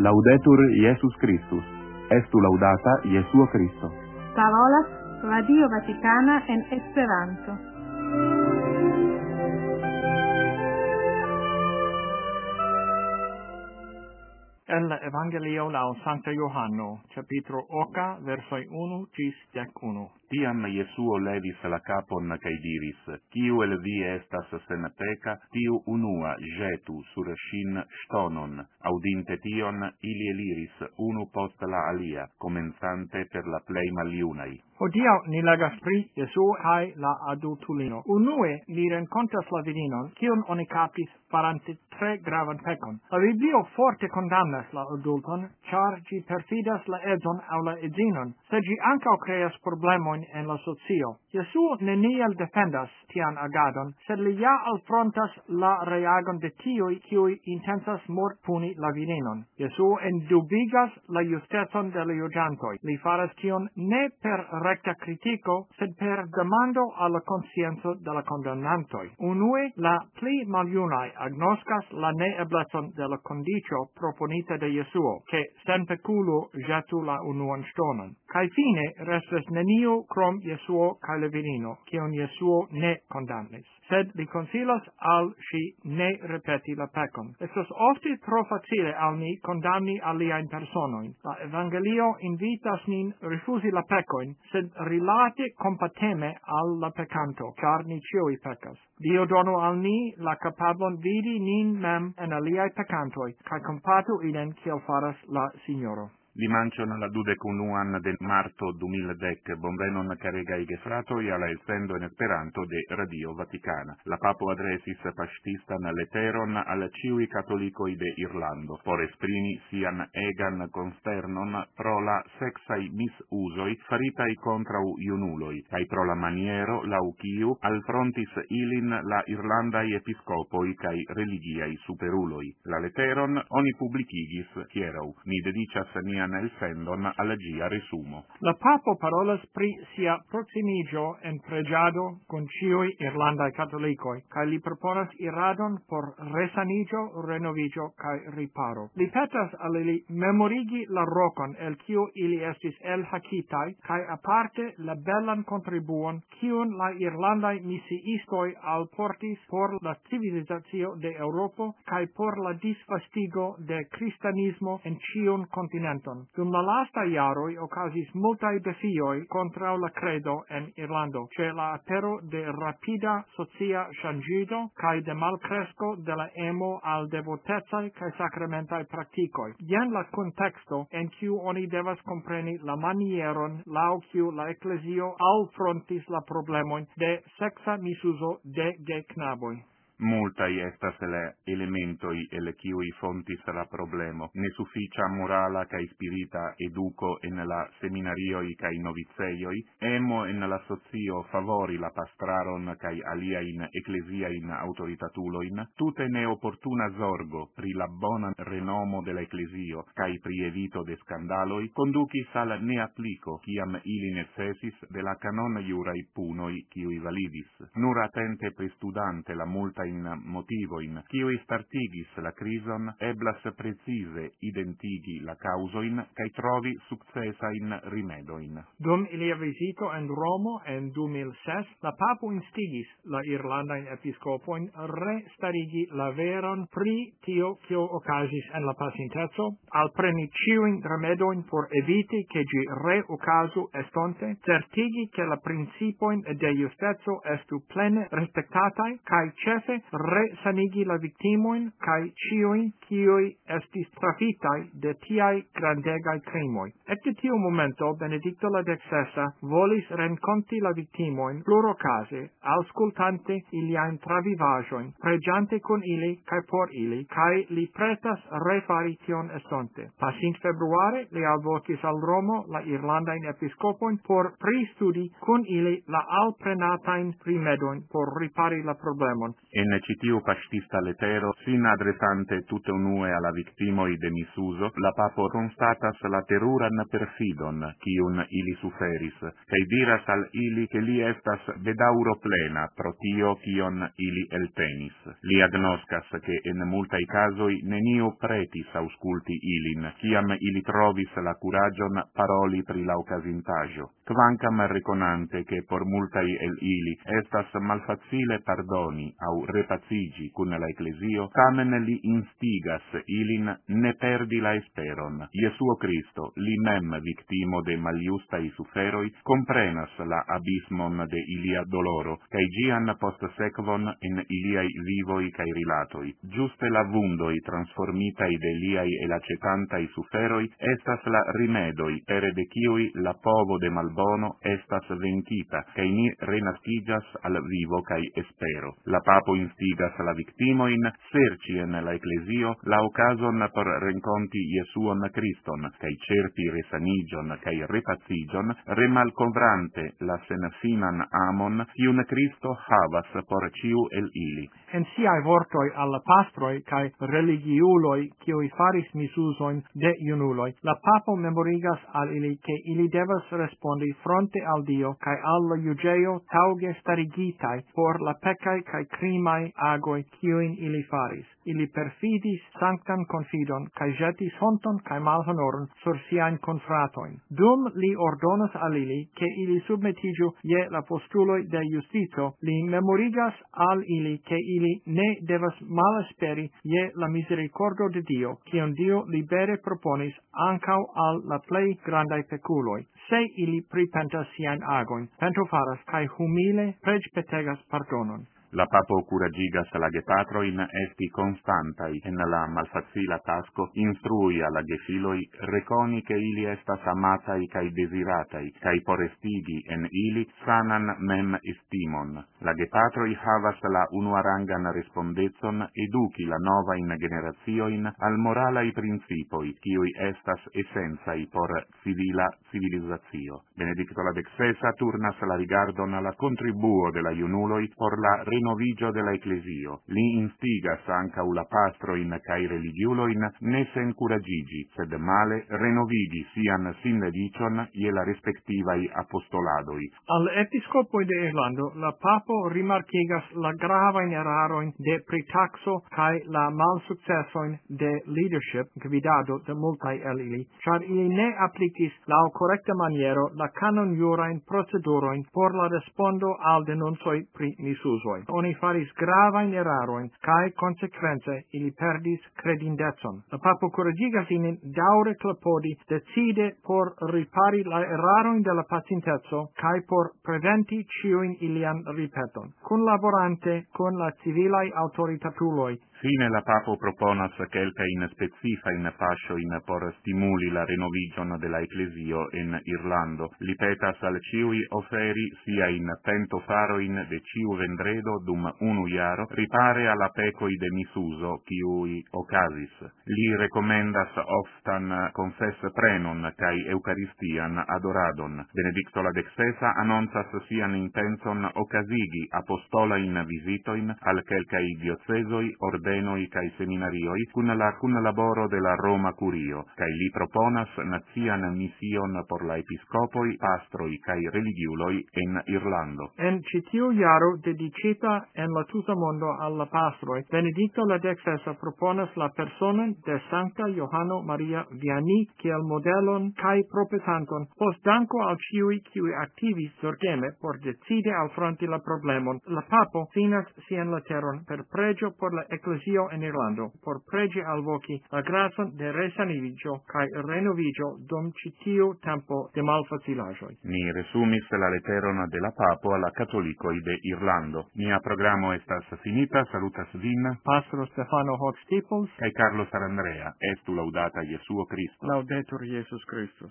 Laudetur Jesus Christus. Estu laudata Jesuo Christo. Parolas Radio Vaticana en Esperanto. El Evangelio laŭ Sankta Johano, capitro 8, versoi 1 ĝis 11. Tiam Jesuo levis la capon cae diris, Kiu el vi estas sen peca, tiu unua jetu sur ŝin ŝtonon. Audinte tion, ili eliris unu post la alia, comenzante per la plej maljunaj. Hodiaŭ ni legas pri Jesuo kaj la adultulino. Unue li renkontas la virinon, kiun oni kapis farante tre gravan pekon. La Biblio forte condamnas la adulton, ĉar ĝi perfidas la edzon aŭ la edzinon, sed ĝi ankaŭ kreas problemojn en la socio. Jesuo neniel defendas tian agadon, sed li ja alfrontas la reagon de tiuj, kiuj intencas mortpuni la virinon. Jesuo endubigas la justecon de la juĝantoj. Li faras tion ne per recta critico, sed per demando alla conscienzo de la condannantoj. Unue, la pli maljunaj agnoscas la neeblecon de la condicio proponita de Jesuo, che sen peculo jetu la unuan ŝtonon. Kaj fine restas neniu krom Jesuo kaj la virino, kiun Jesuo ne condamnis, sed li consilas al ŝi ne ripeti la pekon. Estas ofte tro facile al ni condamni aliajn personojn. La Evangelio invitas nin rifuzi la pekojn, sed rilate kompateme al la pekanto, ĉar ni ĉiuj pekas. Dio donu al ni la kapablon vidi nin mem en aliaj pekantoj, kaj kompatu ilin kiel faras la Signoro. Dimancion la 21 de marto 2010 bonvenon caregai gefratoi alla essendo in Esperanto de Radio Vaticana. La papo adresis pastistan letteron al ciui catolicoi de Irlando, por esprimi sian egan consternon pro la sexai misusoi faritai contrau iunuloi, cae pro la maniero lau quiu al frontis ilin la Irlandai episcopoi cae religiai superuloi. La letteron oni publicigis hierau. Mi dedicas nia nel sendon alla gia resumo. La papo parolas pri sia proximigio en pregiado con ciui Irlandai catholicoi, cae li proponas iradon por resanigio, renovigio, cae riparo. Li petas al ili memorigi la rocon el kiu ili estis elhakitai, cae aparte la bellan contribuon kiun la Irlandai misiistoi alportis por la civilizatio de Europo, cae por la disvastigo de cristianismo en ciun continenton. Dum la lasta jaroj okazis multaj defioj kontraŭ la credo en Irlando, ĉe la apero de rapida socia ŝanĝiĝo kaj de malkresko de la emo al devotecaj kaj sakramentaj praktikoj. Jen la kunteksto en kiu oni devas kompreni la manieron laŭ kiu la eklezio alfrontis la problemojn de seksa misuzo de geknaboj. Multai estas le elementoi el kiui fontis la problemo. Ne sufficia morala cae spirita educo en la seminarioi cae noviceioi, emo en la socio favori la pastraron cae aliain ecclesiain autoritatuloin, tute neopportuna zorgo pri la bona renomo de la ecclesio cae pri evito de scandaloi, conducis al neapplico ciam ili necessis de la canon iurai punoi kiui validis. Nur attente prestudante la multa in motivoin, kiui startigis la crison, eblas precise identigi la causoin, cae trovi successain rimedoin. Dum ilia visito en Romo en 2006, la papo instigis la Irlandain episcopoin restarigi la veron pri tio kio okazis en la pasinteco, alpreni ciuin rimedoin por eviti che gi reokazu estonte, certigi che la principoin de justeco estu plene respektatai, cae cefe resanigi la victimoin cae ciui kiui estis trafitai de tiai grandegai crimoi. Ecte tiu momento Benedicto la XVI volis renconti la victimoin plurocase, auscultante iliain travivajoin, pregiante con ili cae por ili, cae li pretas refari tion estonte. Pasint februare li alvocis al Romo la Irlandain episcopoin por pristudi con ili la alprenatain rimedoin por ripari la problemon. En citiu pastista letero, sin adressante tutte unue alla victimoi de misuso, la papo constatas la teruran perfidon, cium ili suferis, cae diras al ili che li estas bedauro plena pro tio cion ili eltenis. Li agnoscas che in multai casoi neniu pretis ausculti ilin, ciam ili trovis la curagion paroli pri la occasintaggio. Quancam reconante che por multai el ili estas malfacile pardoni au repacigi cun la ecclesio, tamen li instigas ilin ne perdi la esperon. Iesuo Christo, li mem victimo de maliustai suferoi, comprenas la abismon de ilia doloro, cae gian post sequon in iliai vivoi cae rilatoi. Giuste la vundoi transformitai de liai elacetantai suferoi, estas la rimedoi, pere de ciui la povo de malbono estas vencita, cae ni renascigas al vivo cae espero. La papo instigas la victimoin, serci en la ecclesio, la ocasion por renconti Iesuon Christon, cae certi resanigion cae repacigion, remalcovrante la senfinan amon, cium Christo havas por ciu el ili. En siae vortoi alla pastroi cae religiuloi qui faris misusoin de iunuloi, la papo memorigas al ili che ili devas respondi fronte al Dio cae al Judeo tauge starigitai por la peccai cae crimai agoi quin ili faris. Ili perfidis sanctam confidon cae jetis honton cae malhonoron sur siain confratoin. Dum li ordonas al ili che ili submetigiu je la postuloi de justizo, li memorigas al ili che ili ne devas malasperi je la misericordo de Dio, cion Dio libere proponis ancau al la plei grandai peculoi. Se ili pripentas sian agoin, pento faras, cae humile pregepetegas pardonon. La papo curagigas la gepatroin esti constantai en la malfacila tasco, instrui alla gefiloi, reconi che ili estas amatai cae desiratai, cae porestigi en ili sanan mem estimon. La gepatroi havas la unuarangan respondezon educi la nova in generazioin al moralai principoi, ciui estas essenzai por civila civilizatio. Benedicto la XVI turnas la rigardon alla contribuo de la iunuloi por la renovigio de la ecclesio. Li instigas ancau la pastroin cae religiuloin ne sen curagigi, sed male renovigi sian sinledicion je la respectivai apostoladoi. Al episcopoi de Irlando, la papo rimarcigas la gravain eraroin de pretaxo cae la malsuccessoin de leadership gvidado de multai el ili, char ili ne applicis lau correcta maniero la canon jurain proceduroin por la respondo al denuncioi pri misusoi. Oni faris gravain eraroin, cae consequence ili perdis credindetson. La papo coragigas in daure clepodi decide por ripari la eraroin de la pacientezzo, cae por preventi ciuin ilian ripeton. Collaborante con la civilai autoritatuloi, Fine la papo proponas quelca in specifa in fascio in por stimuli la renovigion de la ecclesio in Irlando. Li petas al ciui oferi sia in pento faroin de ciu vendredo dum unu iaro ripare alla pecoi de misuso ciui ocasis. Li recomendas oftan confess prenon cae eucharistian adoradon. Benedicto la XVI annonzas sian intenson ocasigi apostola in visitoin al quelcai diocesoi ordenoi cae seminarioi cun la laboro de la Roma Curio, cae li proponas nazian mission por la episcopoi, pastroi cae religiuloi in Irlando. En citiu iaro dedicita en la tuta mondo alla pastroi, Benedicto la XVI proponas la personen de Sancta Johano Maria Vianney kiel modelon cae propesanton, post danco al ciui qui activis zorgeme por decide al fronti la problemon. La papo finas sian leteron per pregio por la ecclesio en Irlando, por pregi alvoci la grazon de resanigio cae renovigio dum citiu tempo de malfacilagioi. Ni resumis la leteron de la papo alla cattolicoi de Irlando. Nia programo estas finita, salutas vin, Pastro Stefano Hox Staples, cae Carlo Sarandrea, estu laudata Iesuo Christo. Laudetur Iesus Christus.